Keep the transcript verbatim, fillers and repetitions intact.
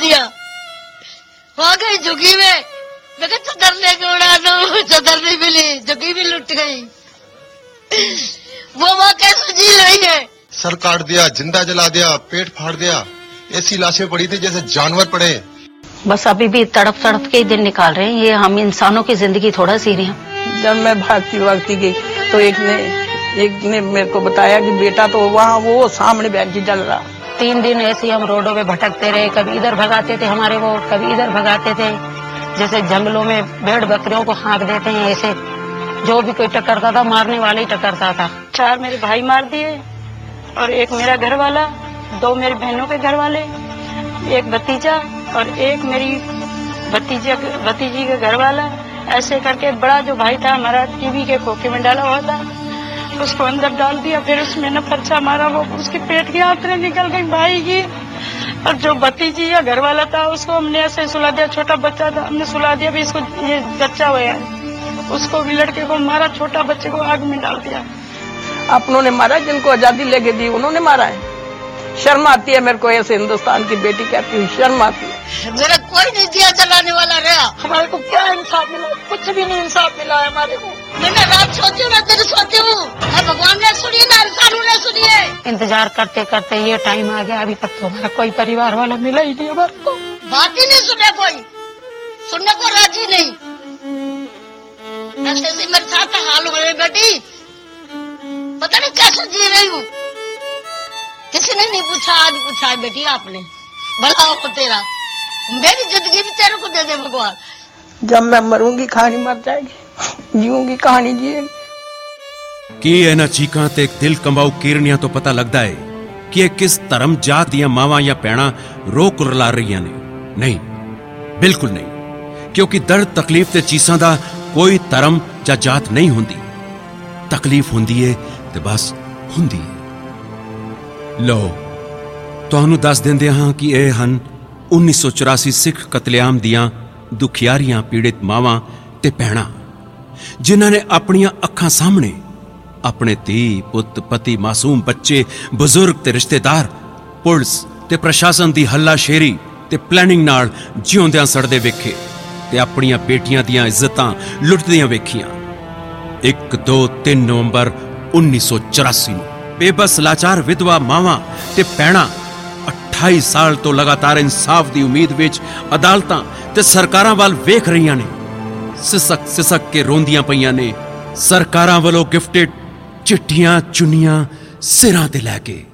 दिया, हो गई झुगी में। मैं कहा चदर लेके उड़ा दो, चदर नहीं मिली, झुगी भी लुट गई। वो वहाँ कैसे जी रही है? सर काट दिया, जिंदा जला दिया, पेट फाड़ दिया, ऐसी लाशें पड़ी थी जैसे जानवर पड़े। बस अभी भी तड़प तड़प के ही दिन निकाल रहे हैं। ये हम इंसानों की जिंदगी थोड़ा सी रही हैं। जब मैं भागती भागती गई तो एक ने एक ने मेरे को बताया कि बेटा तो वहाँ वो सामने बेंच जल रहा। तीन दिन ऐसे हम रोडों पे भटकते रहे, कभी इधर भगाते थे हमारे वो, कभी इधर भगाते थे। जैसे जंगलों में भेड़ बकरियों को हाँक देते हैं, ऐसे जो भी कोई टकरता था मारने वाला ही टकरता था। चार मेरे भाई मार दिए और एक मेरा घर वाला, दो मेरी बहनों के घर वाले, एक भतीजा और एक मेरी भतीजा भतीजी का घर वाला। ऐसे करके बड़ा जो भाई था हमारा टीवी के खोखे में डाला हुआ था, उसको अंदर डाल दिया। फिर उसमें न पर्चा मारा, वो उसके पेट की आंतरें निकल गई भाई की। और जो भतीजी या घर वाला था उसको हमने ऐसे सुला दिया, छोटा बच्चा था, हमने सुला दिया भी इसको ये बच्चा हुआ है, उसको भी लड़के को मारा, छोटा बच्चे को आग में डाल दिया। अपनों ने मारा, जिनको आजादी लेके दी उन्होंने मारा है। शर्म आती है मेरे को, ऐसे हिंदुस्तान की बेटी कहती हूँ, शर्म आती है। मेरा कोई नहीं दिया जलाने वाला रहा। हमारे को क्या इंसाफ मिला? कुछ भी नहीं इंसाफ मिला है हमारे को। मैंने रात सोती हूँ, मैं दिन सोती हूँ, भगवान ने सुनी ना इंसानों ने सुनी है। इंतजार करते करते ये टाइम आ गया, अभी तक तो हमारा कोई परिवार वाला मिला ही नहीं हमारे को। बात ही नहीं सुने, कोई सुनने को राजी नहीं। ऐसे ऐसे मेरे साथ हाल हो रही बेटी, पता नहीं कैसे जी रही हूँ। किसी ने नहीं पूछा, आज पूछा है बेटी आपने, भला हो तेरा, मेरी जिंदगी भी तेरे को दे दे भगवान। जब मैं मरूंगी कहानी मर जाएगी, जीऊंगी कहानी जिएगी। ਕੀ ਇਹਨਾਂ ਚੀਕਾਂ ਤੇ ਦਿਲ ਕੰਬਾਊ ਕੀਰਨੀਆਂ ਤੋਂ ਪਤਾ ਲੱਗਦਾ ਹੈ ਕਿ ਇਹ ਕਿਸ ਧਰਮ ਜਾਤ ਦੀਆਂ ਮਾਵਾਂ ਜਾਂ ਭੈਣਾਂ ਰੋ ਕੁਰਲਾ ਰਹੀਆਂ ਨੇ? ਨਹੀਂ, ਬਿਲਕੁਲ ਨਹੀਂ, ਕਿਉਂਕਿ ਦਰਦ ਤਕਲੀਫ ਤੇ ਚੀਸਾਂ ਦਾ ਕੋਈ ਧਰਮ ਜਾਂ ਜਾਤ ਨਹੀਂ ਹੁੰਦੀ। ਤਕਲੀਫ ਹੁੰਦੀ ਏ ਤੇ ਬਸ ਹੁੰਦੀ ਏ। ਲੋ ਤੁਹਾਨੂੰ ਦੱਸ ਦਿੰਦੇ ਹਾਂ ਕਿ ਇਹ ਹਨ उन्नीस सौ चौरासी सिख कतलेआम दियां दुखियारियां पीड़ित मावां ते भैणां, जिन्हां ने अपनियां अखां सामने अपने धी पुत पति मासूम बच्चे बुजुर्ग ते रिश्तेदार पुलिस ते प्रशासन दी हल्लाशेरी ते प्लैनिंग नाल जिउंदियां सड़दे वेखे ते अपनियां बेटियां दियां इज्जतां लुटदियां वेखियां। एक दो तीन नवंबर उन्नीस सौ चौरासी नूं बेबस लाचार विधवा मावां ते भैणां अठाई साल तो लगातार इंसाफ की उम्मीद विच अदालतां ते सरकारां वाल वेख रहीआं ने, सिसक सिसक के रोंदियां पईआं ने सरकारां वालों गिफ्टेड चिट्ठियां चुनियां सिरां ते लैके।